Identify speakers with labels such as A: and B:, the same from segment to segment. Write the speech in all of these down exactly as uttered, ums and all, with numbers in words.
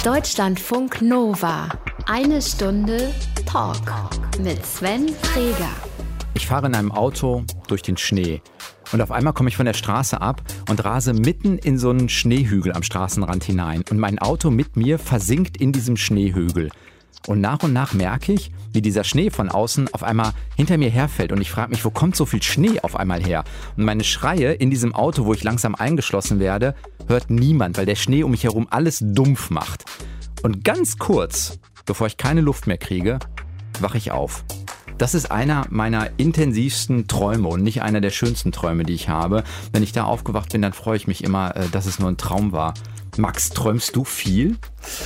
A: Deutschlandfunk Nova. Eine Stunde Talk mit Sven Freger.
B: Ich fahre in einem Auto durch den Schnee und auf einmal komme ich von der Straße ab und rase mitten in so einen Schneehügel am Straßenrand hinein. Und mein Auto mit mir versinkt in diesem Schneehügel. Und nach und nach merke ich, wie dieser Schnee von außen auf einmal hinter mir herfällt. Und ich frage mich, wo kommt so viel Schnee auf einmal her? Und meine Schreie in diesem Auto, wo ich langsam eingeschlossen werde, hört niemand, weil der Schnee um mich herum alles dumpf macht. Und ganz kurz, bevor ich keine Luft mehr kriege, wache ich auf. Das ist einer meiner intensivsten Träume und nicht einer der schönsten Träume, die ich habe. Wenn ich da aufgewacht bin, dann freue ich mich immer, dass es nur ein Traum war. Max, träumst du viel?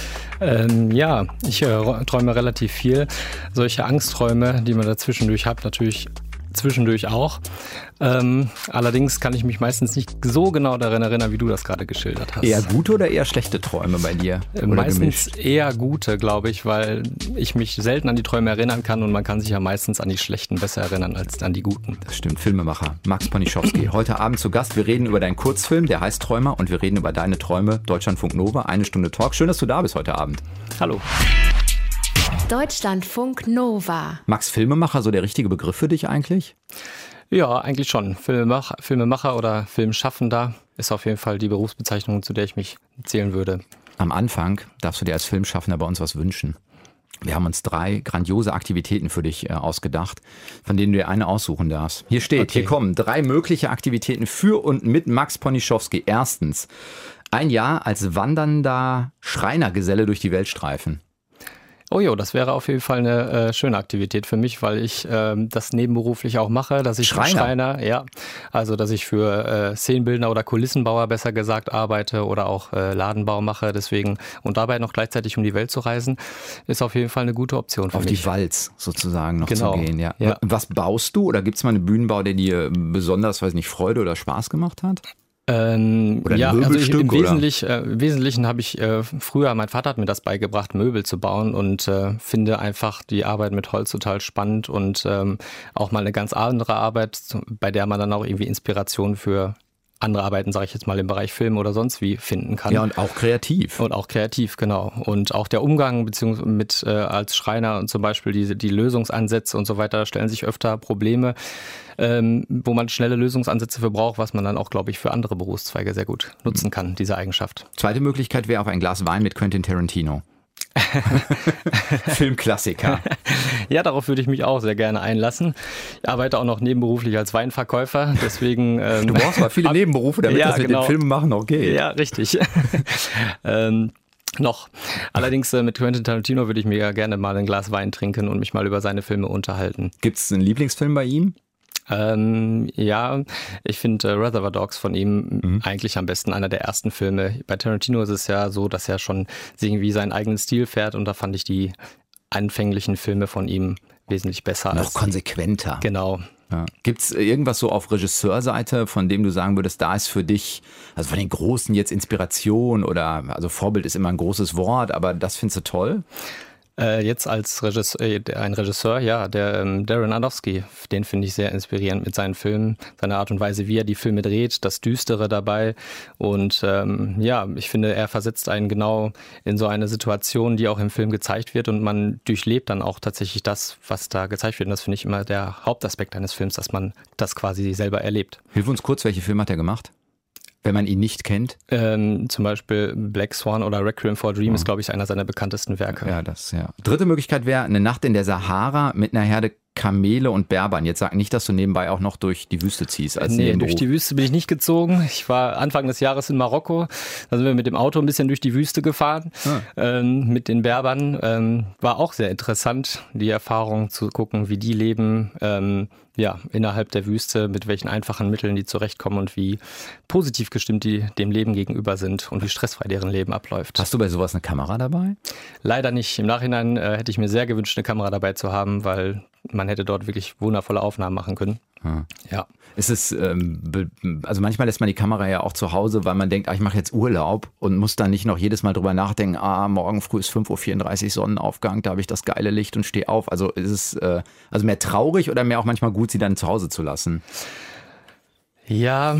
C: Ähm, ja, ich äh, träume relativ viel. Solche Angstträume, die man da zwischendurch hat, natürlich zwischendurch auch. Ähm, allerdings kann ich mich meistens nicht so genau daran erinnern, wie du das gerade geschildert hast.
B: Eher gute oder eher schlechte Träume bei dir?
C: Äh, meistens gemischt? Eher gute, glaube ich, weil ich mich selten an die Träume erinnern kann und man kann sich ja meistens an die schlechten besser erinnern als an die guten.
B: Das stimmt, Filmemacher Max Ponischowski. Heute Abend zu Gast. Wir reden über deinen Kurzfilm, der heißt Träumer, und wir reden über deine Träume. Deutschlandfunk Nova, eine Stunde Talk. Schön, dass du da bist heute Abend.
C: Hallo.
A: Deutschlandfunk Nova.
B: Max, Filmemacher, so der richtige Begriff für dich eigentlich?
C: Ja, eigentlich schon. Filmemacher, Filmemacher oder Filmschaffender ist auf jeden Fall die Berufsbezeichnung, zu der ich mich zählen würde.
B: Am Anfang darfst du dir als Filmschaffender bei uns was wünschen. Wir haben uns drei grandiose Aktivitäten für dich äh, ausgedacht, von denen du dir eine aussuchen darfst. Hier steht, okay. Hier kommen drei mögliche Aktivitäten für und mit Max Ponischowski. Erstens, ein Jahr als wandernder Schreinergeselle durch die Welt streifen.
C: Oh jo, das wäre auf jeden Fall eine äh, schöne Aktivität für mich, weil ich ähm, das nebenberuflich auch mache, dass ich
B: Schreiner.
C: Schreiner, ja, also dass ich für äh, Szenenbildner oder Kulissenbauer besser gesagt arbeite oder auch äh, Ladenbau mache, deswegen und dabei noch gleichzeitig um die Welt zu reisen, ist auf jeden Fall eine gute Option für
B: Auf
C: mich.
B: die Walz sozusagen noch
C: genau.
B: zu gehen, ja.
C: ja.
B: Was baust du oder gibt es mal einen Bühnenbau, der dir besonders, weiß nicht, Freude oder Spaß gemacht hat?
C: Ähm,
B: oder ein
C: ja, also ich, im,
B: oder?
C: Wesentlich, äh, im Wesentlichen habe ich äh, früher, mein Vater hat mir das beigebracht, Möbel zu bauen und äh, finde einfach die Arbeit mit Holz total spannend und ähm, auch mal eine ganz andere Arbeit, bei der man dann auch irgendwie Inspiration für andere Arbeiten, sage ich jetzt mal, im Bereich Film oder sonst wie finden kann.
B: Ja, und auch kreativ.
C: Und auch kreativ, genau. Und auch der Umgang beziehungsweise mit äh, als Schreiner und zum Beispiel die, die Lösungsansätze und so weiter, stellen sich öfter Probleme, ähm, wo man schnelle Lösungsansätze für braucht, was man dann auch, glaube ich, für andere Berufszweige sehr gut nutzen kann, diese Eigenschaft.
B: Zweite Möglichkeit wäre auf ein Glas Wein mit Quentin Tarantino. Filmklassiker.
C: Ja, darauf würde ich mich auch sehr gerne einlassen. Ich arbeite auch noch nebenberuflich als Weinverkäufer, deswegen... Ähm,
B: du brauchst mal viele Nebenberufe, damit
C: ja,
B: das mit
C: genau.
B: dem Film machen auch geht.
C: Ja, richtig. ähm, noch. Allerdings äh, mit Quentin Tarantino würde ich mir ja gerne mal ein Glas Wein trinken und mich mal über seine Filme unterhalten.
B: Gibt es einen Lieblingsfilm bei ihm?
C: Ähm, ja, ich finde äh, Reservoir Dogs von ihm
B: mhm.
C: eigentlich am besten einer der ersten Filme. Bei Tarantino ist es ja so, dass er schon irgendwie seinen eigenen Stil fährt und da fand ich die anfänglichen Filme von ihm wesentlich besser.
B: Noch
C: als
B: konsequenter.
C: Genau.
B: Ja. Gibt es irgendwas so auf Regisseurseite, von dem du sagen würdest, da ist für dich, also von den Großen jetzt Inspiration oder, also Vorbild ist immer ein großes Wort, aber das findest du toll?
C: Äh, jetzt als Regisseur, äh, ein Regisseur, ja, der ähm, Darren Aronofsky, den finde ich sehr inspirierend mit seinen Filmen, seine Art und Weise, wie er die Filme dreht, das Düstere dabei und ähm, ja, ich finde, er versetzt einen genau in so eine Situation, die auch im Film gezeigt wird und man durchlebt dann auch tatsächlich das, was da gezeigt wird und das finde ich immer der Hauptaspekt eines Films, dass man das quasi selber erlebt.
B: Hilf uns kurz, welche Filme hat er gemacht? Wenn man ihn nicht kennt?
C: Ähm, zum Beispiel Black Swan oder Requiem for a Dream oh. ist, glaube ich, einer seiner bekanntesten Werke.
B: Ja, das, ja. Dritte Möglichkeit wäre eine Nacht in der Sahara mit einer Herde Kamele und Berbern. Jetzt sag nicht, dass du nebenbei auch noch durch die Wüste ziehst. Als
C: nee, durch die Wüste bin ich nicht gezogen. Ich war Anfang des Jahres in Marokko. Da sind wir mit dem Auto ein bisschen durch die Wüste gefahren. Ah. Ähm, mit den Berbern. Ähm, war auch sehr interessant, die Erfahrung zu gucken, wie die leben. Ähm, ja, innerhalb der Wüste, mit welchen einfachen Mitteln die zurechtkommen und wie positiv gestimmt die dem Leben gegenüber sind und wie stressfrei deren Leben abläuft.
B: Hast du bei sowas eine Kamera dabei?
C: Leider nicht. Im Nachhinein äh, hätte ich mir sehr gewünscht, eine Kamera dabei zu haben, weil man hätte dort wirklich wundervolle Aufnahmen machen können. Hm. Ja.
B: Ist es, ähm, also manchmal lässt man die Kamera ja auch zu Hause, weil man denkt, ah, ich mache jetzt Urlaub und muss dann nicht noch jedes Mal drüber nachdenken, ah, morgen früh ist fünf Uhr vierunddreißig Sonnenaufgang, da habe ich das geile Licht und stehe auf. Also ist es äh, also mehr traurig oder mehr auch manchmal gut, sie dann zu Hause zu lassen?
C: Ja,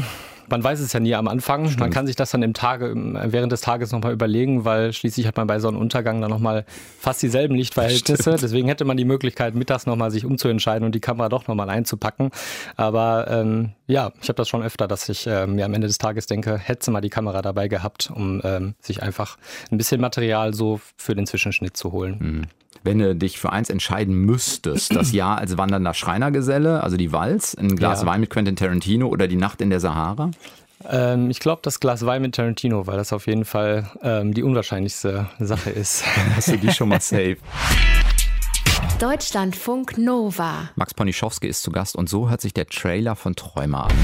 C: man weiß es ja nie am Anfang. Stimmt. Man kann sich das dann im Tage, während des Tages nochmal überlegen, weil schließlich hat man bei Sonnenuntergang dann nochmal fast dieselben Lichtverhältnisse. Stimmt. Deswegen hätte man die Möglichkeit, mittags nochmal sich umzuentscheiden und die Kamera doch nochmal einzupacken. Aber ähm, ja, ich habe das schon öfter, dass ich äh, mir am Ende des Tages denke, hätte mal die Kamera dabei gehabt, um ähm, sich einfach ein bisschen Material so für den Zwischenschnitt zu holen.
B: Mhm. Wenn du dich für eins entscheiden müsstest, das Jahr als wandernder Schreinergeselle, also die Walz, ein Glas ja. Wein mit Quentin Tarantino oder die Nacht in der Sahara?
C: Ähm, ich glaube, das Glas Wein mit Tarantino, weil das auf jeden Fall ähm, die unwahrscheinlichste Sache ist.
B: Hast du die schon mal safe?
A: Deutschlandfunk Nova.
B: Max Ponischowski ist zu Gast und so hört sich der Trailer von Träumer an.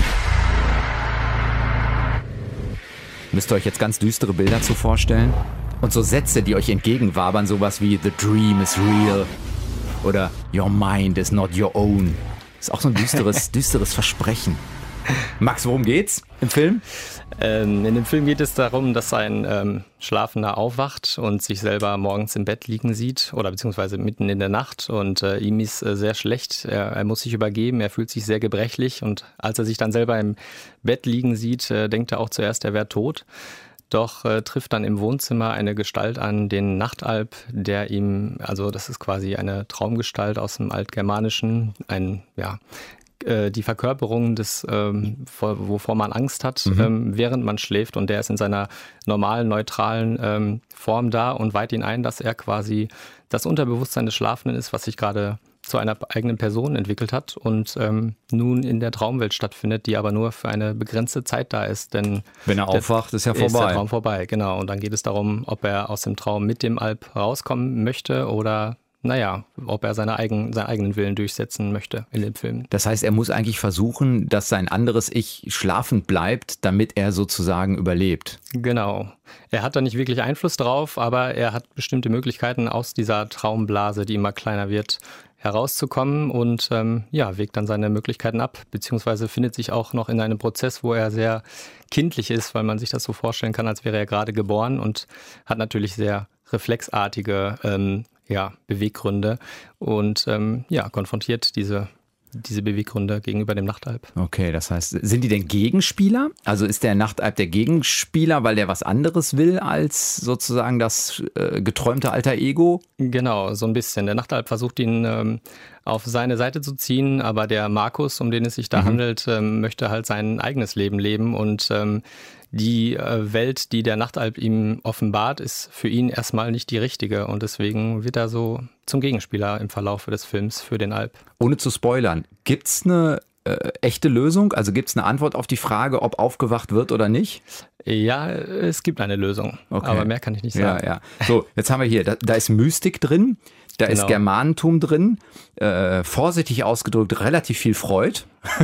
B: Müsst ihr euch jetzt ganz düstere Bilder zu vorstellen? Und so Sätze, die euch entgegenwabern, sowas wie The dream is real oder Your mind is not your own. Ist auch so ein düsteres, düsteres Versprechen. Max, worum geht's im Film?
C: Ähm, in dem Film geht es darum, dass ein ähm, Schlafender aufwacht und sich selber morgens im Bett liegen sieht oder beziehungsweise mitten in der Nacht und äh, ihm ist äh, sehr schlecht. Er, er muss sich übergeben, er fühlt sich sehr gebrechlich und als er sich dann selber im Bett liegen sieht, äh, denkt er auch zuerst, er wäre tot. Doch äh, trifft dann im Wohnzimmer eine Gestalt an, den Nachtalb, der ihm, also das ist quasi eine Traumgestalt aus dem Altgermanischen, ein, ja, äh, die Verkörperung des, ähm, vor, wovor man Angst hat, mhm. ähm, während man schläft. Und der ist in seiner normalen, neutralen ähm, Form da und weiht ihn ein, dass er quasi das Unterbewusstsein des Schlafenden ist, was sich gerade zu einer eigenen Person entwickelt hat und ähm, nun in der Traumwelt stattfindet, die aber nur für eine begrenzte Zeit da ist. Denn
B: wenn er aufwacht, ist ja vorbei. Ist
C: der Traum vorbei, genau. Und dann geht es darum, ob er aus dem Traum mit dem Alp rauskommen möchte oder, naja, ob er seine eigen, seinen eigenen Willen durchsetzen möchte in dem Film.
B: Das heißt, er muss eigentlich versuchen, dass sein anderes Ich schlafend bleibt, damit er sozusagen überlebt.
C: Genau. Er hat da nicht wirklich Einfluss drauf, aber er hat bestimmte Möglichkeiten aus dieser Traumblase, die immer kleiner wird, herauszukommen und ähm, ja, wägt dann seine Möglichkeiten ab, beziehungsweise findet sich auch noch in einem Prozess, wo er sehr kindlich ist, weil man sich das so vorstellen kann, als wäre er gerade geboren und hat natürlich sehr reflexartige ähm, ja, Beweggründe und ähm, ja, konfrontiert diese diese Beweggründe gegenüber dem Nachtalb.
B: Okay, das heißt, sind die denn Gegenspieler? Also ist der Nachtalb der Gegenspieler, weil der was anderes will als sozusagen das äh, geträumte alter Ego?
C: Genau, so ein bisschen. Der Nachtalb versucht ihn ähm, auf seine Seite zu ziehen, aber der Markus, um den es sich da mhm. handelt, ähm, möchte halt sein eigenes Leben leben und ähm, die äh, Welt, die der Nachtalb ihm offenbart, ist für ihn erstmal nicht die richtige und deswegen wird er so zum Gegenspieler im Verlauf des Films für den Alp.
B: Ohne zu spoilern, gibt es eine äh, echte Lösung? Also gibt es eine Antwort auf die Frage, ob aufgewacht wird oder nicht?
C: Ja, es gibt eine Lösung, okay. Aber mehr kann ich nicht sagen.
B: Ja, ja. So, jetzt haben wir hier, da, da ist Mystik drin, da genau. ist Germanentum drin, äh, vorsichtig ausgedrückt, relativ viel Freud.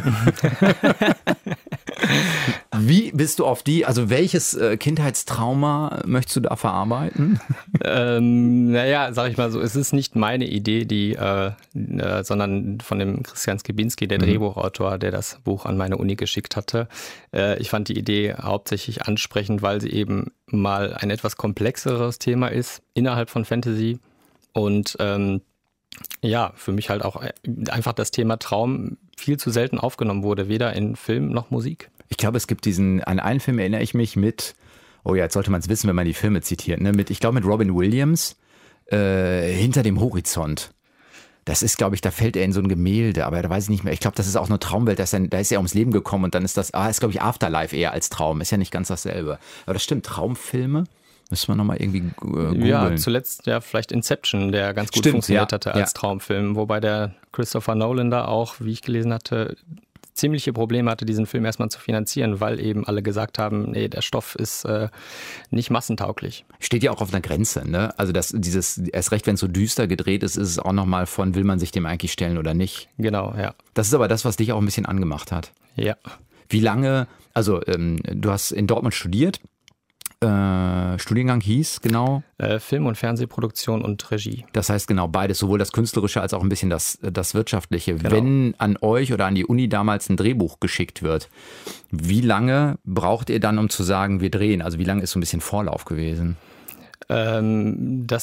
B: Wie bist du auf die, also welches äh, Kindheitstrauma möchtest du da verarbeiten?
C: Ähm, naja, sag ich mal so, es ist nicht meine Idee, die, äh, äh, sondern von dem Christian Skibinski, der mhm. Drehbuchautor, der das Buch an meine Uni geschickt hatte. Äh, ich fand die Idee hauptsächlich ansprechend, weil sie eben mal ein etwas komplexeres Thema ist innerhalb von Fantasy und ähm, ja, für mich halt auch einfach das Thema Traum viel zu selten aufgenommen wurde, weder in Film noch Musik.
B: Ich glaube, es gibt diesen, an einen Film erinnere ich mich mit, oh ja, jetzt sollte man es wissen, wenn man die Filme zitiert, ne? Mit, ich glaube mit Robin Williams, äh, Hinter dem Horizont. Das ist, glaube ich, da fällt er in so ein Gemälde, aber da weiß ich nicht mehr. Ich glaube, das ist auch eine Traumwelt, da ist, dann, da ist er ums Leben gekommen und dann ist das, ah, ist, glaube ich, Afterlife eher als Traum. Ist ja nicht ganz dasselbe. Aber das stimmt, Traumfilme. Müssen wir nochmal irgendwie äh, googeln.
C: Ja, zuletzt ja vielleicht Inception, der ganz gut
B: Stimmt,
C: funktioniert
B: ja,
C: hatte als
B: ja.
C: Traumfilm, wobei der Christopher Nolan da auch, wie ich gelesen hatte, ziemliche Probleme hatte, diesen Film erstmal zu finanzieren, weil eben alle gesagt haben, nee, der Stoff ist äh, nicht massentauglich.
B: Steht ja auch auf einer Grenze, ne? Also das, dieses, erst recht, wenn es so düster gedreht ist, ist es auch nochmal von, will man sich dem eigentlich stellen oder nicht?
C: Genau, ja.
B: Das ist aber das, was dich auch ein bisschen angemacht hat.
C: Ja.
B: Wie lange, also ähm, du hast in Dortmund studiert, Äh, Studiengang hieß genau?
C: Äh, Film- und Fernsehproduktion und Regie.
B: Das heißt genau beides, sowohl das Künstlerische als auch ein bisschen das, das Wirtschaftliche.
C: Genau.
B: Wenn an euch oder an die Uni damals ein Drehbuch geschickt wird, wie lange braucht ihr dann, um zu sagen, wir drehen? Also wie lange ist so ein bisschen Vorlauf gewesen?
C: Ähm, das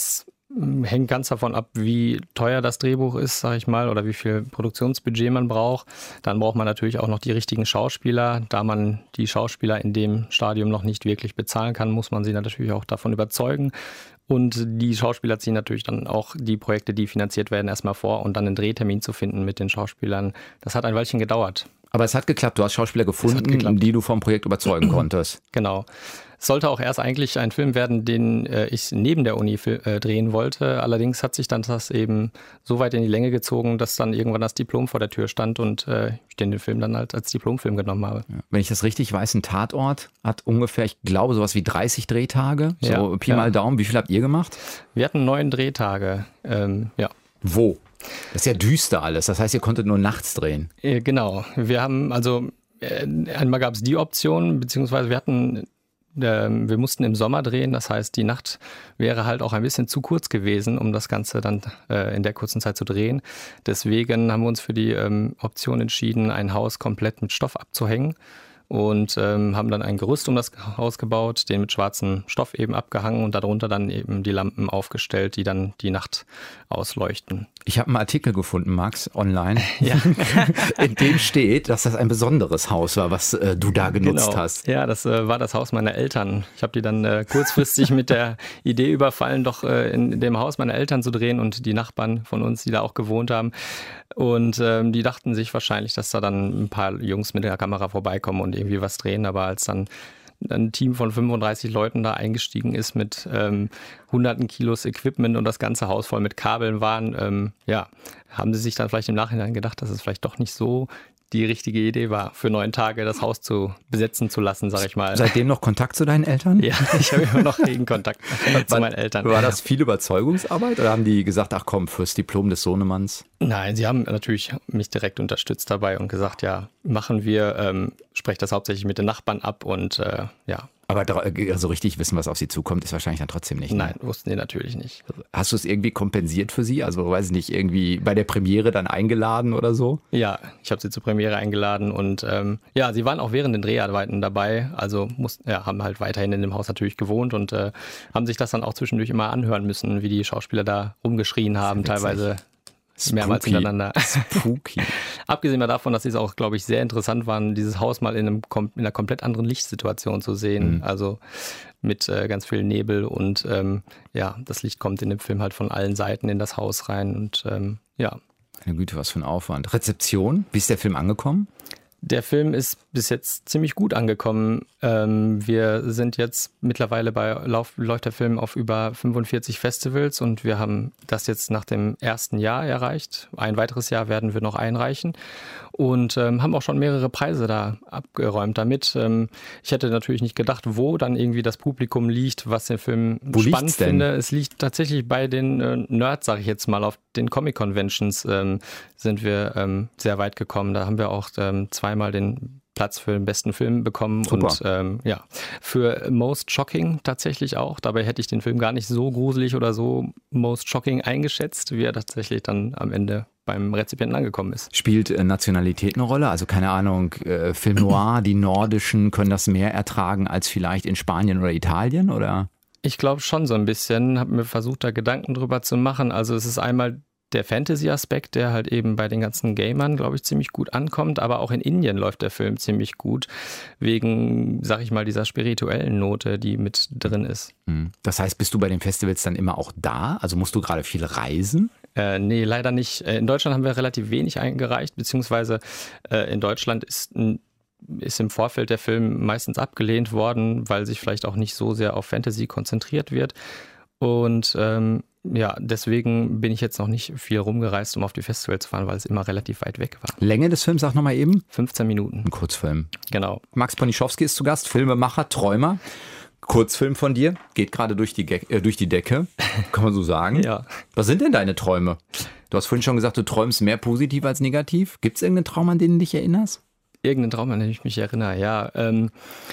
C: hängt ganz davon ab, wie teuer das Drehbuch ist, sage ich mal, oder wie viel Produktionsbudget man braucht. Dann braucht man natürlich auch noch die richtigen Schauspieler. Da man die Schauspieler in dem Stadium noch nicht wirklich bezahlen kann, muss man sie natürlich auch davon überzeugen. Und die Schauspieler ziehen natürlich dann auch die Projekte, die finanziert werden, erstmal vor und dann einen Drehtermin zu finden mit den Schauspielern. Das hat ein Weilchen gedauert.
B: Aber es hat geklappt. Du hast Schauspieler gefunden, die du vom Projekt überzeugen konntest.
C: Genau. Es sollte auch erst eigentlich ein Film werden, den äh, ich neben der Uni äh, drehen wollte. Allerdings hat sich dann das eben so weit in die Länge gezogen, dass dann irgendwann das Diplom vor der Tür stand und äh, ich den Film dann halt als Diplomfilm genommen habe. Ja.
B: Wenn ich das richtig weiß, ein Tatort hat ungefähr, ich glaube, sowas wie dreißig Drehtage. So
C: ja,
B: Pi mal
C: ja.
B: Daumen. Wie viel habt ihr gemacht?
C: Wir hatten neun Drehtage. Ähm, ja.
B: Wo? Das ist ja düster alles. Das heißt, ihr konntet nur nachts drehen.
C: Äh, genau. Wir haben also, äh, einmal gab es die Option, beziehungsweise wir hatten Wir mussten im Sommer drehen, das heißt, die Nacht wäre halt auch ein bisschen zu kurz gewesen, um das Ganze dann äh, in der kurzen Zeit zu drehen. Deswegen haben wir uns für die ähm, Option entschieden, ein Haus komplett mit Stoff abzuhängen und ähm, haben dann ein Gerüst um das Haus gebaut, den mit schwarzem Stoff eben abgehangen und darunter dann eben die Lampen aufgestellt, die dann die Nacht ausleuchten.
B: Ich habe einen Artikel gefunden, Max, online,
C: ja.
B: in dem steht, dass das ein besonderes Haus war, was äh, du da genutzt
C: genau.
B: hast.
C: Ja, das äh, war das Haus meiner Eltern. Ich habe die dann äh, kurzfristig mit der Idee überfallen, doch äh, in, in dem Haus meiner Eltern zu drehen und die Nachbarn von uns, die da auch gewohnt haben. Und ähm, die dachten sich wahrscheinlich, dass da dann ein paar Jungs mit der Kamera vorbeikommen und irgendwie was drehen. Aber als dann ein Team von fünfunddreißig Leuten da eingestiegen ist mit ähm, hunderten Kilos Equipment und das ganze Haus voll mit Kabeln waren, ähm, ja, haben sie sich dann vielleicht im Nachhinein gedacht, dass es vielleicht doch nicht so die richtige Idee war, für neun Tage das Haus zu besetzen zu lassen, sag ich mal.
B: Seitdem noch Kontakt zu deinen Eltern?
C: Ja, ich habe immer noch regen Kontakt zu meinen Eltern.
B: War das viel Überzeugungsarbeit oder haben die gesagt, ach komm, fürs Diplom des Sohnemanns?
C: Nein, sie haben natürlich mich direkt unterstützt dabei und gesagt, ja, machen wir, ähm, spreche das hauptsächlich mit den Nachbarn ab und äh, ja.
B: Aber so richtig wissen, was auf sie zukommt, ist wahrscheinlich dann trotzdem nicht. Ne?
C: Nein, wussten die natürlich nicht.
B: Hast du es irgendwie kompensiert für sie? Also, weiß ich nicht, irgendwie bei der Premiere dann eingeladen oder so?
C: Ja, ich habe sie zur Premiere eingeladen und ähm, ja, sie waren auch während den Dreharbeiten dabei. Also mussten, ja, haben halt weiterhin in dem Haus natürlich gewohnt und äh, haben sich das dann auch zwischendurch immer anhören müssen, wie die Schauspieler da rumgeschrien haben, teilweise. Spooky. Mehrmals hintereinander.
B: Spooky.
C: Abgesehen mal davon, dass sie es auch, glaube ich, sehr interessant waren, dieses Haus mal in, einem, in einer komplett anderen Lichtsituation zu sehen. Mhm. Also mit äh, ganz viel Nebel und ähm, ja, das Licht kommt in dem Film halt von allen Seiten in das Haus rein und ähm, ja.
B: Meine Güte, was für ein Aufwand. Rezeption, wie ist der Film angekommen?
C: Der Film ist bis jetzt ziemlich gut angekommen. Ähm, wir sind jetzt mittlerweile bei, lauf, läuft der Film auf über fünfundvierzig Festivals und wir haben das jetzt nach dem ersten Jahr erreicht. Ein weiteres Jahr werden wir noch einreichen und ähm, haben auch schon mehrere Preise da abgeräumt damit. Ähm, ich hätte natürlich nicht gedacht, wo dann irgendwie das Publikum liegt, was den Film
B: wo
C: spannend
B: liegt's denn?
C: finde. Es liegt tatsächlich bei den äh, Nerds, sage ich jetzt mal, auf den Comic-Conventions ähm, sind wir ähm, sehr weit gekommen. Da haben wir auch ähm, zweimal den Platz für den besten Film bekommen.
B: Super.
C: Und ähm, ja, für Most Shocking tatsächlich auch. Dabei hätte ich den Film gar nicht so gruselig oder so Most Shocking eingeschätzt, wie er tatsächlich dann am Ende beim Rezipienten angekommen ist.
B: Spielt äh, Nationalität eine Rolle? Also keine Ahnung, äh, Film Noir, die Nordischen können das mehr ertragen als vielleicht in Spanien oder Italien, oder?
C: Ich glaube schon so ein bisschen, habe mir versucht, da Gedanken drüber zu machen. Also es ist einmal der Fantasy-Aspekt, der halt eben bei den ganzen Gamern, glaube ich, ziemlich gut ankommt. Aber auch in Indien läuft der Film ziemlich gut, wegen, sag ich mal, dieser spirituellen Note, die mit drin ist.
B: Das heißt, bist du bei den Festivals dann immer auch da? Also musst du gerade viel reisen?
C: Äh, nee, leider nicht. In Deutschland haben wir relativ wenig eingereicht, beziehungsweise äh, in Deutschland ist ein ist im Vorfeld der Film meistens abgelehnt worden, weil sich vielleicht auch nicht so sehr auf Fantasy konzentriert wird. Und ähm, ja, deswegen bin ich jetzt noch nicht viel rumgereist, um auf die Festivals zu fahren, weil es immer relativ weit weg war.
B: Länge des Films, sag nochmal eben.
C: fünfzehn Minuten.
B: Ein Kurzfilm.
C: Genau.
B: Max Ponischowski ist zu Gast, Filmemacher, Träumer. Kurzfilm von dir, geht gerade durch die, Ge- äh, durch die Decke, kann man so sagen.
C: Ja.
B: Was sind denn deine Träume? Du hast vorhin schon gesagt, du träumst mehr positiv als negativ. Gibt es irgendeinen Traum, an den du dich erinnerst?
C: Irgendeinen Traum, an den ich mich erinnere, ja. Ähm,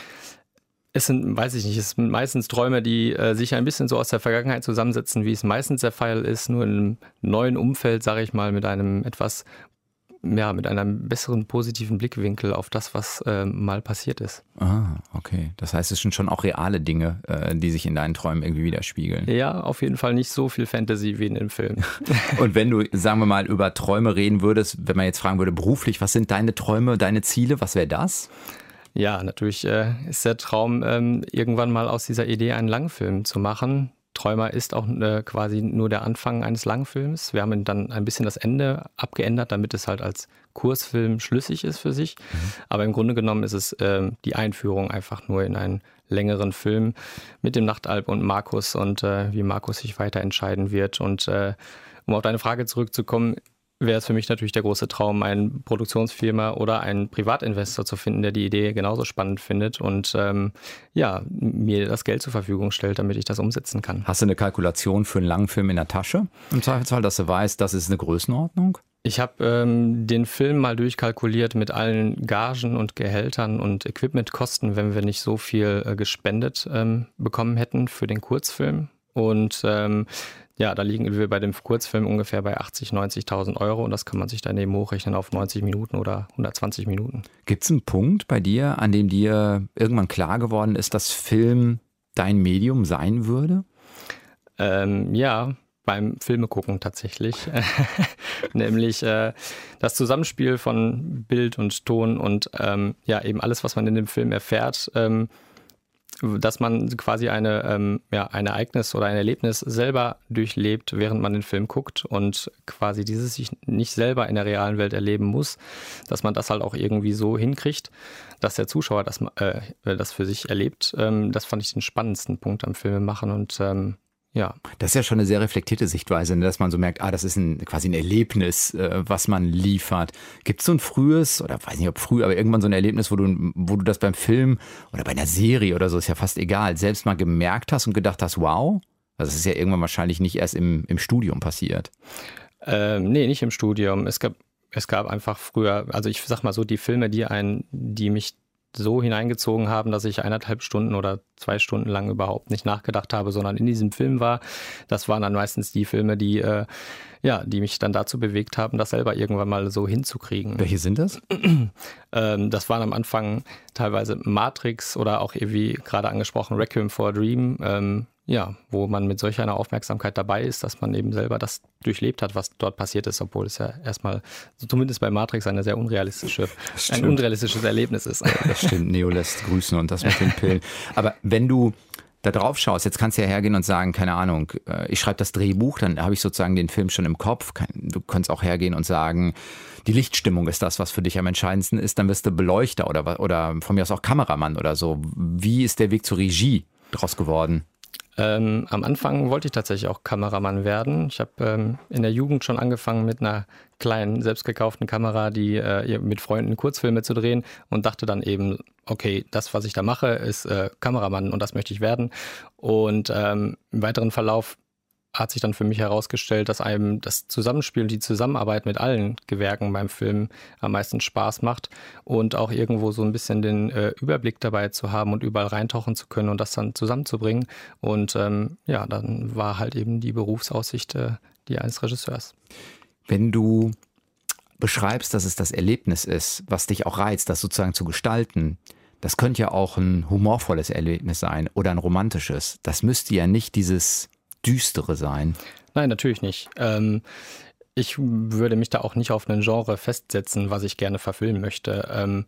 C: es sind, weiß ich nicht, es sind meistens Träume, die äh, sich ein bisschen so aus der Vergangenheit zusammensetzen, wie es meistens der Fall ist, nur in einem neuen Umfeld, sage ich mal, mit einem etwas ja, mit einem besseren positiven Blickwinkel auf das, was äh, mal passiert ist.
B: Ah, okay. Das heißt, es sind schon auch reale Dinge, äh, die sich in deinen Träumen irgendwie widerspiegeln.
C: Ja, auf jeden Fall nicht so viel Fantasy wie in dem Film.
B: Und wenn du, sagen wir mal, über Träume reden würdest, wenn man jetzt fragen würde, beruflich, was sind deine Träume, deine Ziele, was wäre das?
C: Ja, natürlich äh, ist der Traum, ähm, irgendwann mal aus dieser Idee einen Langfilm zu machen. Träumer ist auch äh, quasi nur der Anfang eines Langfilms. Wir haben dann ein bisschen das Ende abgeändert, damit es halt als Kurzfilm schlüssig ist für sich. Mhm. Aber im Grunde genommen ist es äh, die Einführung einfach nur in einen längeren Film mit dem Nachtalb und Markus und äh, wie Markus sich weiter entscheiden wird. Und äh, um auf deine Frage zurückzukommen, wäre es für mich natürlich der große Traum, eine Produktionsfirma oder einen Privatinvestor zu finden, der die Idee genauso spannend findet und ähm, ja, mir das Geld zur Verfügung stellt, damit ich das umsetzen kann.
B: Hast du eine Kalkulation für einen langen Film in der Tasche? Im Zweifelsfall, dass du weißt, das ist eine Größenordnung?
C: Ich habe ähm, den Film mal durchkalkuliert mit allen Gagen und Gehältern und Equipmentkosten, wenn wir nicht so viel äh, gespendet ähm, bekommen hätten für den Kurzfilm. Und ähm, ja, da liegen wir bei dem Kurzfilm ungefähr bei achtzigtausend, neunzigtausend Euro und das kann man sich dann eben hochrechnen auf neunzig Minuten oder hundertzwanzig Minuten. Gibt
B: es einen Punkt bei dir, an dem dir irgendwann klar geworden ist, dass Film dein Medium sein würde?
C: Ähm, ja, beim Filmegucken tatsächlich. Nämlich äh, das Zusammenspiel von Bild und Ton und ähm, ja, eben alles, was man in dem Film erfährt, ähm, dass man quasi eine, ähm, ja, ein Ereignis oder ein Erlebnis selber durchlebt, während man den Film guckt und quasi dieses sich nicht selber in der realen Welt erleben muss, dass man das halt auch irgendwie so hinkriegt, dass der Zuschauer das, äh, das für sich erlebt. Ähm, das fand ich den spannendsten Punkt am Filmemachen und ähm, ja.
B: Das ist ja schon eine sehr reflektierte Sichtweise, dass man so merkt, ah, das ist ein, quasi ein Erlebnis, äh, was man liefert. Gibt es so ein frühes, oder weiß nicht ob früh, aber irgendwann so ein Erlebnis, wo du, wo du das beim Film oder bei einer Serie oder so, ist ja fast egal, selbst mal gemerkt hast und gedacht hast, wow? Also das ist ja irgendwann wahrscheinlich nicht erst im, im Studium passiert.
C: Ähm, nee, nicht im Studium. Es gab, es gab einfach früher, also ich sag mal so, die Filme, die einen, die mich so hineingezogen haben, dass ich eineinhalb Stunden oder zwei Stunden lang überhaupt nicht nachgedacht habe, sondern in diesem Film war. Das waren dann meistens die Filme, die, äh, ja, die mich dann dazu bewegt haben, das selber irgendwann mal so hinzukriegen.
B: Welche sind das?
C: ähm, das waren am Anfang teilweise Matrix oder auch wie gerade angesprochen Requiem for a Dream. Ähm, ja, wo man mit solch einer Aufmerksamkeit dabei ist, dass man eben selber das durchlebt hat, was dort passiert ist, obwohl es ja erstmal, zumindest bei Matrix, eine sehr unrealistische, ein unrealistisches Erlebnis ist.
B: Ja, das stimmt, Neo lässt grüßen und das mit den Pillen. Aber wenn du da drauf schaust, jetzt kannst du ja hergehen und sagen, keine Ahnung, ich schreibe das Drehbuch, dann habe ich sozusagen den Film schon im Kopf. Du kannst auch hergehen und sagen, die Lichtstimmung ist das, was für dich am entscheidendsten ist, dann wirst du Beleuchter oder, oder von mir aus auch Kameramann oder so. Wie ist der Weg zur Regie draus geworden?
C: Ähm, am Anfang wollte ich tatsächlich auch Kameramann werden. Ich habe ähm, in der Jugend schon angefangen mit einer kleinen, selbstgekauften Kamera, die äh, mit Freunden Kurzfilme zu drehen und dachte dann eben, okay, das, was ich da mache, ist äh, Kameramann und das möchte ich werden. Und ähm, im weiteren Verlauf hat sich dann für mich herausgestellt, dass einem das Zusammenspiel, die Zusammenarbeit mit allen Gewerken beim Film am meisten Spaß macht und auch irgendwo so ein bisschen den äh, Überblick dabei zu haben und überall reintauchen zu können und das dann zusammenzubringen. Und ähm, ja, dann war halt eben die Berufsaussicht äh, die eines Regisseurs.
B: Wenn du beschreibst, dass es das Erlebnis ist, was dich auch reizt, das sozusagen zu gestalten, das könnte ja auch ein humorvolles Erlebnis sein oder ein romantisches. Das müsste ja nicht dieses Düstere sein.
C: Nein, natürlich nicht. Ähm, ich würde mich da auch nicht auf ein Genre festsetzen, was ich gerne verfilmen möchte. Ähm,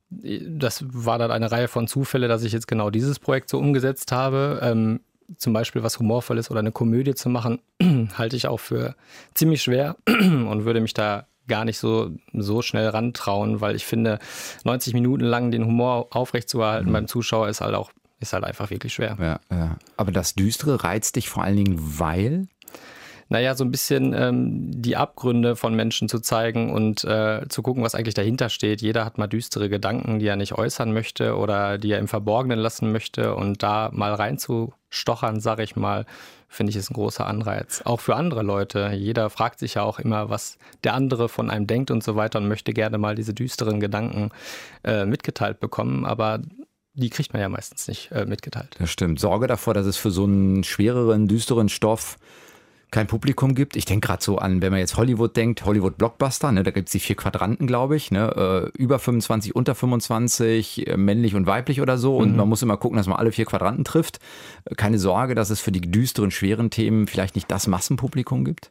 C: das war dann eine Reihe von Zufällen, dass ich jetzt genau dieses Projekt so umgesetzt habe. Ähm, zum Beispiel was Humorvolles oder eine Komödie zu machen, halte ich auch für ziemlich schwer und würde mich da gar nicht so, so schnell rantrauen, weil ich finde, neunzig Minuten lang den Humor aufrechtzuerhalten mhm. beim Zuschauer ist halt auch Ist halt einfach wirklich schwer.
B: Ja, ja. Aber das Düstere reizt dich vor allen Dingen, weil?
C: Naja, so ein bisschen ähm, die Abgründe von Menschen zu zeigen und äh, zu gucken, was eigentlich dahinter steht. Jeder hat mal düstere Gedanken, die er nicht äußern möchte oder die er im Verborgenen lassen möchte. Und da mal reinzustochern, sage ich mal, finde ich, ist ein großer Anreiz. Auch für andere Leute. Jeder fragt sich ja auch immer, was der andere von einem denkt und so weiter und möchte gerne mal diese düsteren Gedanken äh, mitgeteilt bekommen. Aber die kriegt man ja meistens nicht äh, mitgeteilt.
B: Das stimmt. Sorge davor, dass es für so einen schwereren, düsteren Stoff kein Publikum gibt. Ich denke gerade so an, wenn man jetzt Hollywood denkt, Hollywood-Blockbuster, ne, da gibt es die vier Quadranten, glaube ich, ne, äh, über fünfundzwanzig, unter fünfundzwanzig, äh, männlich und weiblich oder so. Und mhm. man muss immer gucken, dass man alle vier Quadranten trifft. Keine Sorge, dass es für die düsteren, schweren Themen vielleicht nicht das Massenpublikum gibt?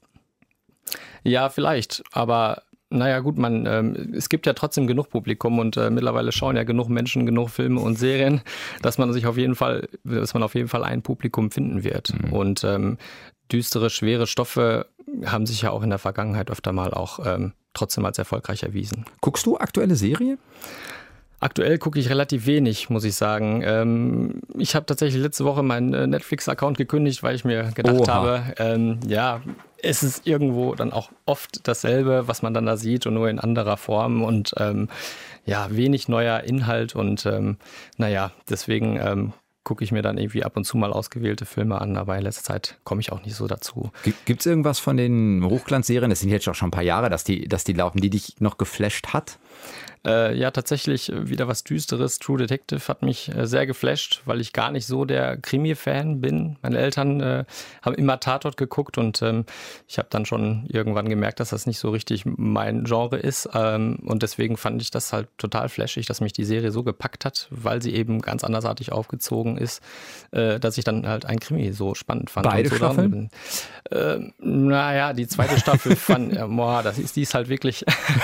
C: Ja, vielleicht, aber naja gut, man, ähm, es gibt ja trotzdem genug Publikum und äh, mittlerweile schauen ja genug Menschen, genug Filme und Serien, dass man sich auf jeden Fall, dass man auf jeden Fall ein Publikum finden wird. Mhm. Und ähm, düstere, schwere Stoffe haben sich ja auch in der Vergangenheit öfter mal auch ähm, trotzdem als erfolgreich erwiesen.
B: Guckst du aktuelle Serie?
C: Aktuell gucke ich relativ wenig, muss ich sagen. Ähm, ich habe tatsächlich letzte Woche meinen Netflix-Account gekündigt, weil ich mir gedacht Oha. habe, ähm, ja, es ist irgendwo dann auch oft dasselbe, was man dann da sieht und nur in anderer Form und ähm, ja, wenig neuer Inhalt und ähm, naja, deswegen ähm, gucke ich mir dann irgendwie ab und zu mal ausgewählte Filme an, aber in letzter Zeit komme ich auch nicht so dazu.
B: Gibt es irgendwas von den Hochglanzserien, das sind jetzt auch schon ein paar Jahre, dass die, dass die laufen, die dich noch geflasht hat?
C: Äh, ja, tatsächlich wieder was Düsteres. True Detective hat mich äh, sehr geflasht, weil ich gar nicht so der Krimi-Fan bin. Meine Eltern äh, haben immer Tatort geguckt und ähm, ich habe dann schon irgendwann gemerkt, dass das nicht so richtig mein Genre ist. Ähm, und deswegen fand ich das halt total flashig, dass mich die Serie so gepackt hat, weil sie eben ganz andersartig aufgezogen ist, äh, dass ich dann halt ein Krimi so spannend fand.
B: Beide
C: so
B: Staffeln?
C: Äh, naja, die zweite Staffel fand, ja, boah, das ist, die ist halt wirklich...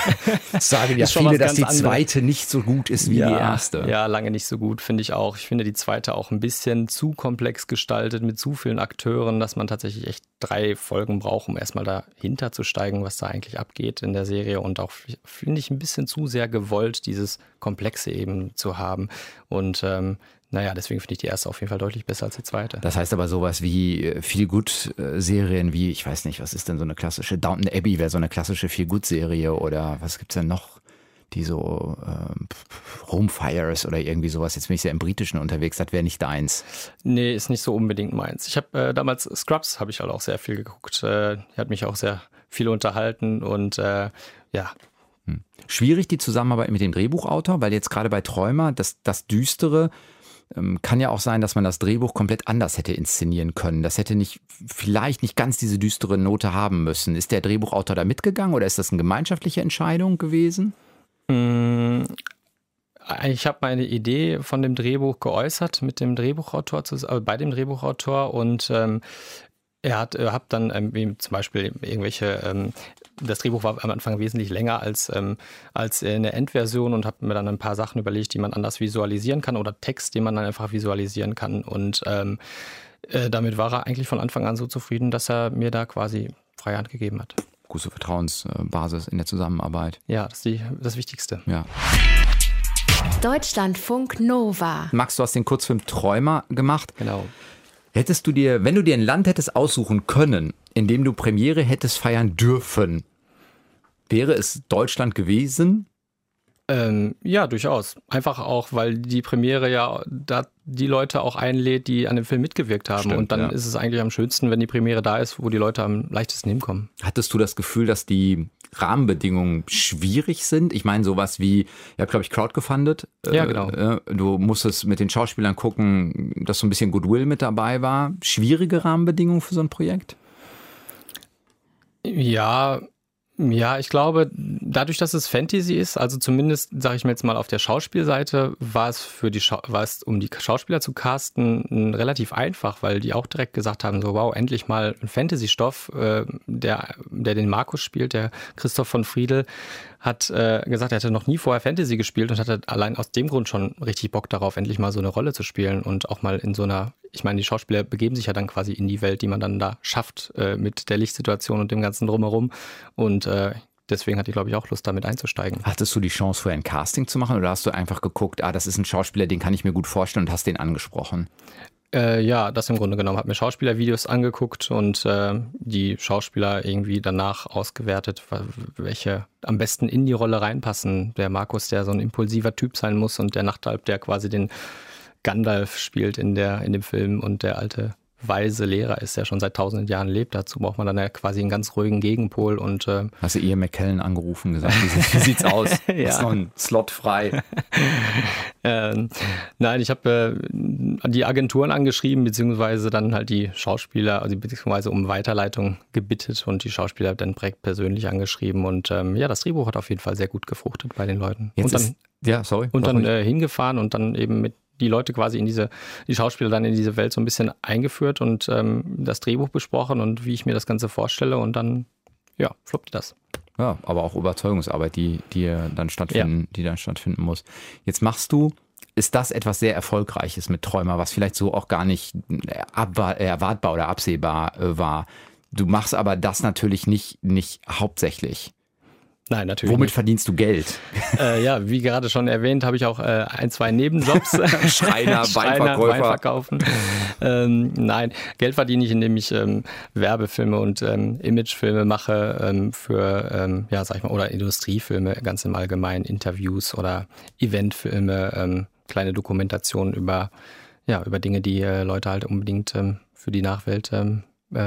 B: Das sagen ja viele, dass die zweite nicht so gut ist wie
C: ja,
B: die erste.
C: Ja, lange nicht so gut, finde ich auch. Ich finde die zweite auch ein bisschen zu komplex gestaltet mit zu vielen Akteuren, dass man tatsächlich echt drei Folgen braucht, um erstmal dahinter zu steigen, was da eigentlich abgeht in der Serie. Und auch, finde ich, ein bisschen zu sehr gewollt, dieses Komplexe eben zu haben. Und ähm, naja, deswegen finde ich die erste auf jeden Fall deutlich besser als die zweite.
B: Das heißt aber sowas wie Feel-Good-Serien wie, ich weiß nicht, was ist denn so eine klassische, Downton Abbey wäre so eine klassische Feel-Good-Serie oder was gibt's denn noch? Die so ähm, Home Fires oder irgendwie sowas. Jetzt bin ich sehr im Britischen unterwegs, das wäre nicht deins.
C: Nee, ist nicht so unbedingt meins. Ich habe äh, damals Scrubs, habe ich halt auch sehr viel geguckt. Äh, die hat mich auch sehr viel unterhalten und äh, ja.
B: Hm. Schwierig die Zusammenarbeit mit dem Drehbuchautor, weil jetzt gerade bei Träumer, das, das Düstere ähm, kann ja auch sein, dass man das Drehbuch komplett anders hätte inszenieren können. Das hätte nicht, vielleicht nicht ganz diese düstere Note haben müssen. Ist der Drehbuchautor da mitgegangen oder ist das eine gemeinschaftliche Entscheidung gewesen?
C: Ich habe meine Idee von dem Drehbuch geäußert mit dem Drehbuchautor, äh, bei dem Drehbuchautor und ähm, er hat äh, hab dann ähm, zum Beispiel irgendwelche, ähm, das Drehbuch war am Anfang wesentlich länger als, ähm, als eine Endversion und habe mir dann ein paar Sachen überlegt, die man anders visualisieren kann oder Text, den man dann einfach visualisieren kann und ähm, äh, damit war er eigentlich von Anfang an so zufrieden, dass er mir da quasi freie Hand gegeben hat.
B: Große Vertrauensbasis in der Zusammenarbeit.
C: Ja, das ist die, das Wichtigste.
B: Ja.
A: Deutschlandfunk Nova.
B: Max, du hast den Kurzfilm Träumer gemacht.
C: Genau.
B: Hättest du dir, wenn du dir ein Land hättest aussuchen können, in dem du Premiere hättest feiern dürfen, wäre es Deutschland gewesen?
C: Ähm, ja, durchaus. Einfach auch, weil die Premiere ja da die Leute auch einlädt, die an dem Film mitgewirkt haben.
B: Stimmt,
C: und dann
B: ja.
C: ist es eigentlich am schönsten, wenn die Premiere da ist, wo die Leute am leichtesten hinkommen.
B: Hattest du das Gefühl, dass die Rahmenbedingungen schwierig sind? Ich meine, sowas wie, ihr habt, glaube ich, Crowd gefundet.
C: Ja, genau.
B: Äh, du musstest mit den Schauspielern gucken, dass so ein bisschen Goodwill mit dabei war. Schwierige Rahmenbedingungen für so ein Projekt?
C: Ja, Ja, ich glaube, dadurch, dass es Fantasy ist, also zumindest, sage ich mir jetzt mal auf der Schauspielseite, war es für die Schau- war es, um die Schauspieler zu casten, relativ einfach, weil die auch direkt gesagt haben, so wow, endlich mal ein Fantasy-Stoff. Äh, der, der den Markus spielt, der Christoph von Friedl, hat äh, gesagt, er hätte noch nie vorher Fantasy gespielt und hatte allein aus dem Grund schon richtig Bock darauf, endlich mal so eine Rolle zu spielen und auch mal in so einer, ich meine, die Schauspieler begeben sich ja dann quasi in die Welt, die man dann da schafft, äh, mit der Lichtsituation und dem ganzen Drumherum. Und äh, deswegen hatte ich, glaube ich, auch Lust, damit einzusteigen.
B: Hattest du die Chance, vorher ein Casting zu machen oder hast du einfach geguckt, ah, das ist ein Schauspieler, den kann ich mir gut vorstellen und hast den angesprochen?
C: Äh, ja, das im Grunde genommen. Habe mir Schauspielervideos angeguckt und äh, die Schauspieler irgendwie danach ausgewertet, welche am besten in die Rolle reinpassen. Der Markus, der so ein impulsiver Typ sein muss und der Nachtalb, der quasi den Gandalf spielt in der in dem Film und der alte weise Lehrer ist, der schon seit tausenden Jahren lebt. Dazu braucht man dann ja quasi einen ganz ruhigen Gegenpol. Und, äh,
B: hast du Ian McKellen angerufen und gesagt, wie sieht's aus? Ja. Ist noch ein Slot frei?
C: ähm, nein, ich habe äh, die Agenturen angeschrieben, beziehungsweise dann halt die Schauspieler, also beziehungsweise um Weiterleitung gebittet und die Schauspieler haben dann direkt persönlich angeschrieben. Und ähm, ja, das Drehbuch hat auf jeden Fall sehr gut gefruchtet bei den Leuten.
B: Jetzt
C: und dann,
B: ist, ja, sorry.
C: Und dann äh, hingefahren und dann eben mit die Leute quasi in diese, die Schauspieler dann in diese Welt so ein bisschen eingeführt und ähm, das Drehbuch besprochen und wie ich mir das Ganze vorstelle und dann, ja, floppte das.
B: Ja, aber auch Überzeugungsarbeit, die, die dann stattfinden, ja. die dann stattfinden muss. Jetzt machst du, ist das etwas sehr Erfolgreiches mit Träumer, was vielleicht so auch gar nicht erwartbar oder absehbar war. Du machst aber das natürlich nicht, nicht hauptsächlich.
C: Nein, natürlich
B: Womit
C: nicht.
B: verdienst du Geld?
C: Äh, ja, wie gerade schon erwähnt, habe ich auch äh, ein, zwei Nebenjobs.
B: Schreiner,
C: Schreiner,
B: Weinverkäufer.
C: Wein verkaufen. ähm, nein, Geld verdiene ich, indem ich ähm, Werbefilme und ähm, Imagefilme mache ähm, für, ähm, ja, sag ich mal, oder Industriefilme ganz im Allgemeinen, Interviews oder Eventfilme, ähm, kleine Dokumentationen über, ja, über Dinge, die äh, Leute halt unbedingt ähm, für die Nachwelt ähm,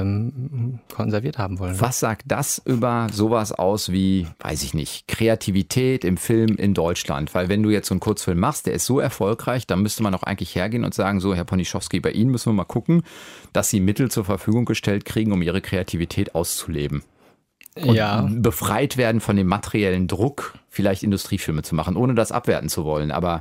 C: Ähm, konserviert haben wollen.
B: Was sagt das über sowas aus wie, weiß ich nicht, Kreativität im Film in Deutschland? Weil wenn du jetzt so einen Kurzfilm machst, der ist so erfolgreich, dann müsste man doch eigentlich hergehen und sagen, so Herr Ponischowski, bei Ihnen müssen wir mal gucken, dass Sie Mittel zur Verfügung gestellt kriegen, um Ihre Kreativität auszuleben. Und
C: ja.
B: befreit werden von dem materiellen Druck, vielleicht Industriefilme zu machen, ohne das abwerten zu wollen, aber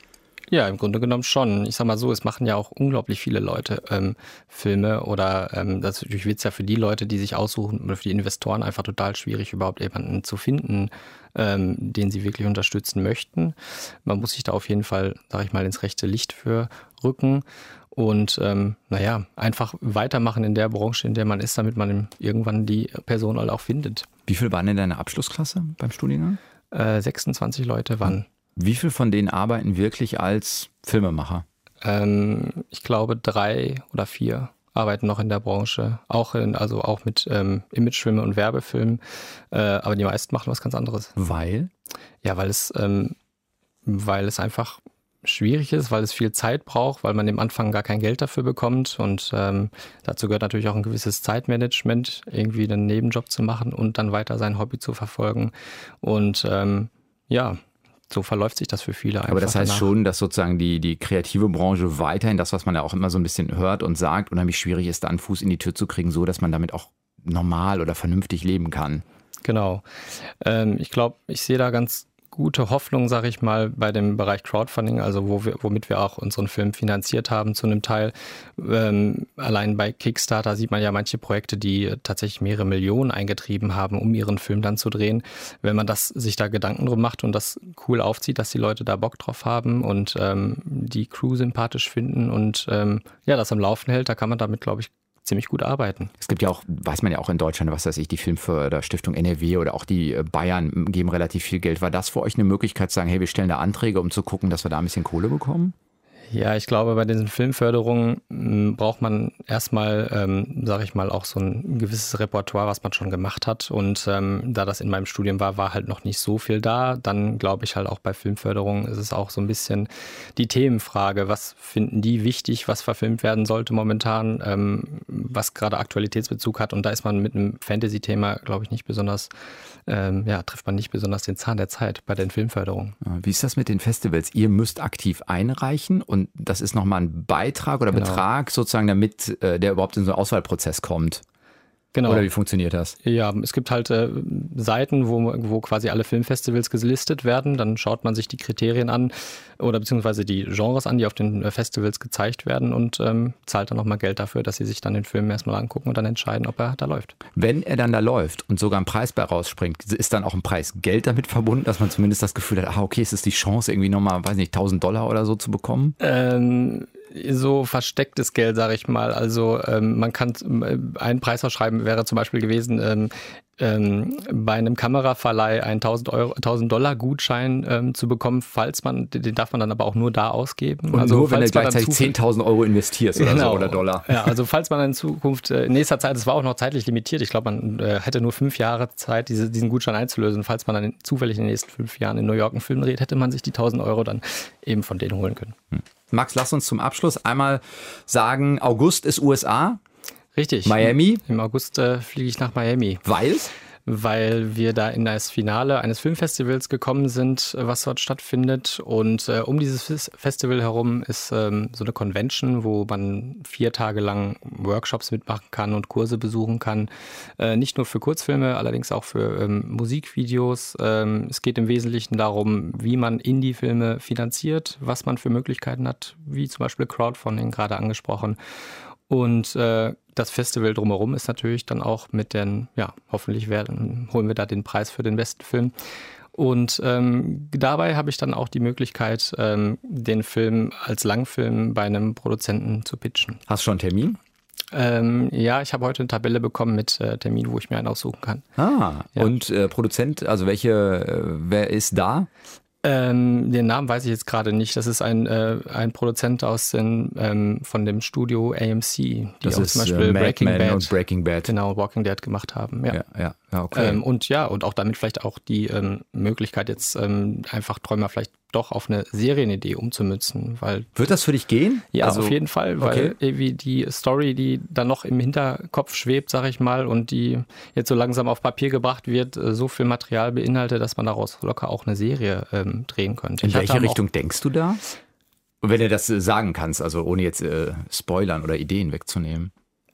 C: ja, im Grunde genommen schon. Ich sag mal so, es machen ja auch unglaublich viele Leute ähm, Filme oder ähm, das natürlich wird es ja für die Leute, die sich aussuchen oder für die Investoren einfach total schwierig, überhaupt jemanden zu finden, ähm, den sie wirklich unterstützen möchten. Man muss sich da auf jeden Fall, sag ich mal, ins rechte Licht für rücken und ähm, naja, einfach weitermachen in der Branche, in der man ist, damit man irgendwann die Person halt auch findet.
B: Wie viel waren in deiner Abschlussklasse beim Studiengang?
C: Äh, sechsundzwanzig Leute waren.
B: Wie viel von denen arbeiten wirklich als Filmemacher?
C: Ähm, ich glaube, drei oder vier arbeiten noch in der Branche, auch in, also auch mit ähm, Imagefilmen und Werbefilmen, äh, aber die meisten machen was ganz anderes.
B: Weil?
C: Ja, weil es, ähm, weil es einfach schwierig ist, weil es viel Zeit braucht, weil man am Anfang gar kein Geld dafür bekommt und ähm, dazu gehört natürlich auch ein gewisses Zeitmanagement, irgendwie einen Nebenjob zu machen und dann weiter sein Hobby zu verfolgen und ähm, ja, so verläuft sich das für viele einfach.
B: Aber das heißt
C: danach.
B: schon, dass sozusagen die, die kreative Branche weiterhin, das, was man ja auch immer so ein bisschen hört und sagt, unheimlich schwierig ist, da einen Fuß in die Tür zu kriegen, so dass man damit auch normal oder vernünftig leben kann.
C: Genau. Ähm, ich glaube, ich sehe da ganz gute Hoffnung, sage ich mal, bei dem Bereich Crowdfunding, also wo wir, womit wir auch unseren Film finanziert haben zu einem Teil. Ähm, allein bei Kickstarter sieht man ja manche Projekte, die tatsächlich mehrere Millionen eingetrieben haben, um ihren Film dann zu drehen. Wenn man das sich da Gedanken drum macht und das cool aufzieht, dass die Leute da Bock drauf haben und ähm, die Crew sympathisch finden und ähm, ja, das am Laufen hält, da kann man damit, glaube ich, ziemlich gut arbeiten.
B: Es gibt ja auch, weiß man ja auch in Deutschland, was weiß ich, die Filmförderstiftung N R W oder auch die Bayern geben relativ viel Geld. War das für euch eine Möglichkeit zu sagen, hey, wir stellen da Anträge, um zu gucken, dass wir da ein bisschen Kohle bekommen?
C: Ja, ich glaube, bei diesen Filmförderungen m, braucht man erstmal, ähm, sage ich mal, auch so ein gewisses Repertoire, was man schon gemacht hat. Und ähm, da das in meinem Studium war, war halt noch nicht so viel da. Dann glaube ich halt auch bei Filmförderungen ist es auch so ein bisschen die Themenfrage. Was finden die wichtig, was verfilmt werden sollte momentan, ähm, was gerade Aktualitätsbezug hat. Und da ist man mit einem Fantasy-Thema, glaube ich, nicht besonders, ähm, ja, trifft man nicht besonders den Zahn der Zeit bei den Filmförderungen.
B: Wie ist das mit den Festivals? Ihr müsst aktiv einreichen und Und das ist nochmal ein Beitrag oder genau. Betrag sozusagen, damit äh, der überhaupt in so einen Auswahlprozess kommt.
C: Genau.
B: Oder wie funktioniert das?
C: Ja, es gibt halt äh, Seiten, wo, wo quasi alle Filmfestivals gelistet werden. Dann schaut man sich die Kriterien an oder beziehungsweise die Genres an, die auf den Festivals gezeigt werden und ähm, zahlt dann nochmal Geld dafür, dass sie sich dann den Film erstmal angucken und dann entscheiden, ob er da läuft.
B: Wenn er dann da läuft und sogar ein Preis bei rausspringt, ist dann auch ein Preis Geld damit verbunden, dass man zumindest das Gefühl hat, ah, okay, es ist die Chance, irgendwie nochmal, weiß nicht, tausend Dollar oder so zu bekommen?
C: Ähm... So verstecktes Geld, sage ich mal. Also ähm, man kann, ein Preisausschreiben wäre zum Beispiel gewesen, ähm, ähm, bei einem Kameraverleih einen tausend Dollar Gutschein ähm, zu bekommen, falls man, den darf man dann aber auch nur da ausgeben.
B: Und
C: also
B: nur, wenn du gleichzeitig zehntausend Euro investierst oder
C: genau.
B: so, oder Dollar.
C: Ja, also falls man in Zukunft, in nächster Zeit, es war auch noch zeitlich limitiert, ich glaube, man äh, hätte nur fünf Jahre Zeit, diese, diesen Gutschein einzulösen. Falls man dann in, zufällig in den nächsten fünf Jahren in New York einen Film dreht, hätte man sich die tausend Euro dann eben von denen holen können. Hm.
B: Max, lass uns zum Abschluss einmal sagen, August ist U S A.
C: Richtig.
B: Miami.
C: Im August äh, fliege ich nach Miami.
B: Weil?
C: Weil wir da in das Finale eines Filmfestivals gekommen sind, was dort stattfindet. Und äh, um dieses Festival herum ist ähm, so eine Convention, wo man vier Tage lang Workshops mitmachen kann und Kurse besuchen kann. Äh, nicht nur für Kurzfilme, allerdings auch für ähm, Musikvideos. Ähm, es geht im Wesentlichen darum, wie man Indie-Filme finanziert, was man für Möglichkeiten hat, wie zum Beispiel Crowdfunding, gerade angesprochen. Und äh, das Festival drumherum ist natürlich dann auch mit den, ja, hoffentlich werden, holen wir da den Preis für den besten Film. Und ähm, dabei habe ich dann auch die Möglichkeit, ähm, den Film als Langfilm bei einem Produzenten zu pitchen.
B: Hast du schon einen Termin?
C: Ähm, ja, ich habe heute eine Tabelle bekommen mit äh, Termin, wo ich mir einen aussuchen kann.
B: Ah,
C: ja.
B: Und äh, Produzent, also welche, äh, wer ist da?
C: Ähm, den Namen weiß ich jetzt gerade nicht. Das ist ein, äh, ein Produzent aus den, ähm, von dem Studio A M C, die
B: das
C: auch
B: ist,
C: zum Beispiel
B: äh,
C: Breaking
B: Mad Men
C: Bad
B: und Breaking Bad.
C: Genau, Walking Dead gemacht haben. Ja,
B: ja, ja, ja okay.
C: Ähm, und ja, und auch damit vielleicht auch die ähm, Möglichkeit, jetzt ähm, einfach Träumer vielleicht doch auf eine Serienidee umzumützen. Weil,
B: Wird das für dich gehen?
C: Ja,
B: also,
C: auf jeden Fall, weil
B: okay.
C: irgendwie die Story, die dann noch im Hinterkopf schwebt, sag ich mal, und die jetzt so langsam auf Papier gebracht wird, so viel Material beinhaltet, dass man daraus locker auch eine Serie ähm, drehen könnte.
B: In
C: ich
B: welche Richtung denkst du da? Und wenn du das äh, sagen kannst, also ohne jetzt äh, Spoilern oder Ideen wegzunehmen.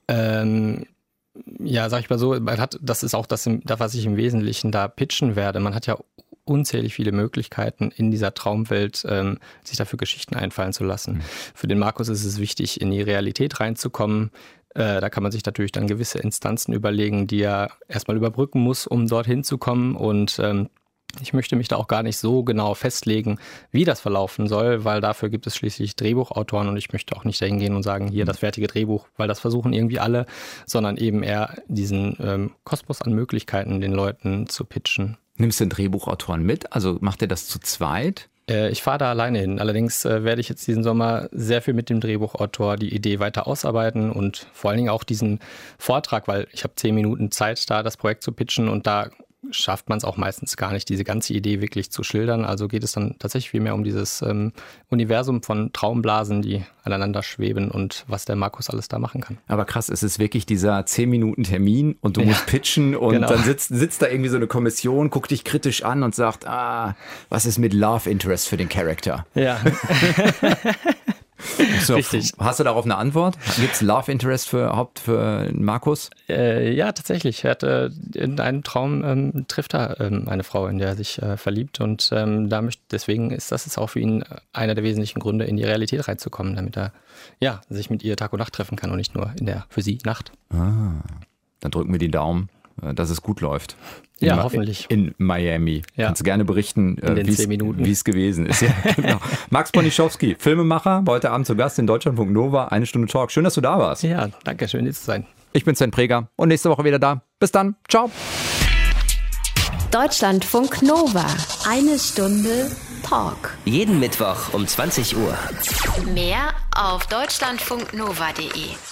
C: Ähm, ja, sag ich mal so, man hat, das ist auch das, das, was ich im Wesentlichen da pitchen werde. Man hat ja unzählig viele Möglichkeiten in dieser Traumwelt, ähm, sich dafür Geschichten einfallen zu lassen. Mhm. Für den Markus ist es wichtig, in die Realität reinzukommen. Äh, da kann man sich natürlich dann gewisse Instanzen überlegen, die er erstmal überbrücken muss, um dorthin zu kommen. Und ähm, ich möchte mich da auch gar nicht so genau festlegen, wie das verlaufen soll, weil dafür gibt es schließlich Drehbuchautoren und ich möchte auch nicht dahin gehen und sagen, hier das fertige Drehbuch, weil das versuchen irgendwie alle, sondern eben eher diesen ähm, Kosmos an Möglichkeiten den Leuten zu pitchen.
B: Nimmst du den Drehbuchautoren mit? Also macht ihr das zu zweit?
C: Äh, ich fahre da alleine hin. Allerdings äh, werde ich jetzt diesen Sommer sehr viel mit dem Drehbuchautor die Idee weiter ausarbeiten und vor allen Dingen auch diesen Vortrag, weil ich habe zehn Minuten Zeit, da das Projekt zu pitchen und da schafft man es auch meistens gar nicht, diese ganze Idee wirklich zu schildern. Also geht es dann tatsächlich viel mehr um dieses ähm, Universum von Traumblasen, die aneinander schweben und was der Markus alles da machen kann.
B: Aber krass, es ist wirklich dieser zehn Minuten Termin und du ja. musst pitchen und genau. dann sitzt, sitzt da irgendwie so eine Kommission, guckt dich kritisch an und sagt, ah, was ist mit Love Interest für den Charakter?
C: Ja.
B: So,
C: richtig.
B: Hast du darauf eine Antwort? Gibt es Love Interest für Haupt für Markus?
C: Äh, ja, tatsächlich. Er hat, äh, in einem Traum ähm, trifft er ähm, eine Frau, in der er sich äh, verliebt und ähm, da möchte, deswegen ist das ist auch für ihn einer der wesentlichen Gründe, in die Realität reinzukommen, damit er ja, sich mit ihr Tag und Nacht treffen kann und nicht nur in der für sie Nacht.
B: Ah, dann drücken wir die Daumen, dass es gut läuft. In
C: ja,
B: Ma-
C: hoffentlich.
B: In Miami. Ja. Kannst du gerne berichten, wie es gewesen ist. Ja, genau. Max Ponischowski, Filmemacher, heute Abend zu Gast in Deutschlandfunk Nova. Eine Stunde Talk. Schön, dass du da warst.
C: Ja, danke. Schön, hier zu sein.
B: Ich bin Sven Preger und nächste Woche wieder da. Bis dann. Ciao.
A: Deutschlandfunk Nova. Eine Stunde Talk.
D: Jeden Mittwoch um zwanzig Uhr.
A: Mehr auf deutschlandfunknova punkt de.